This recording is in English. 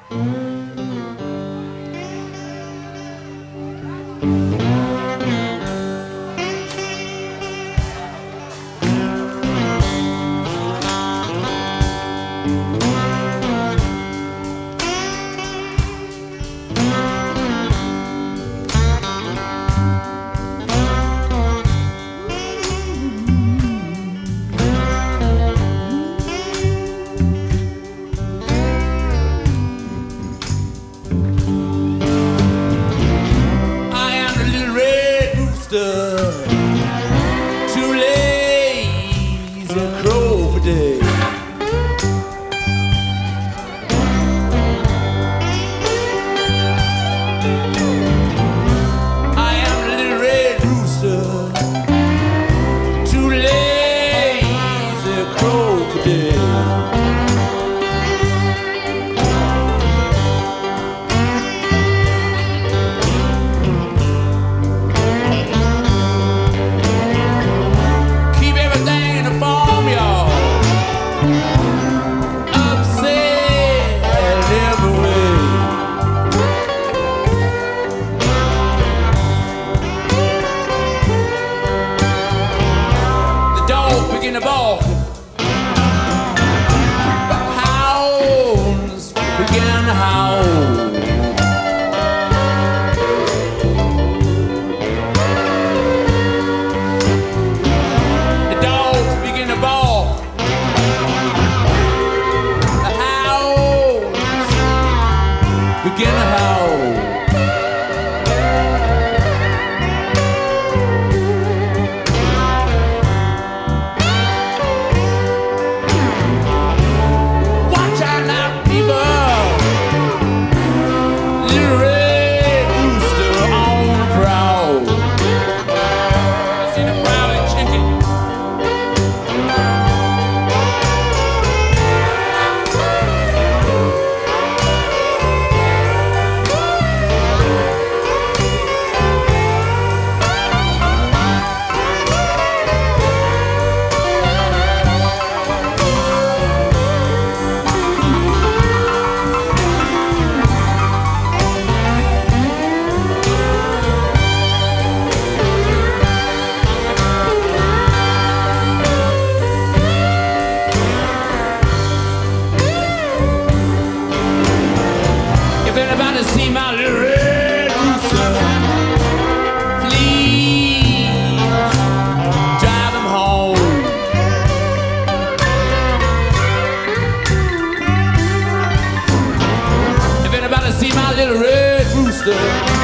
Too lazy to crow for day. I am a little red rooster, too lazy to crow for day. In the ball, the hounds begin to howl. The dogs begin to bawl. The hounds begin to howl. If anybody see my little red rooster, please drive him home. If anybody see my little red rooster,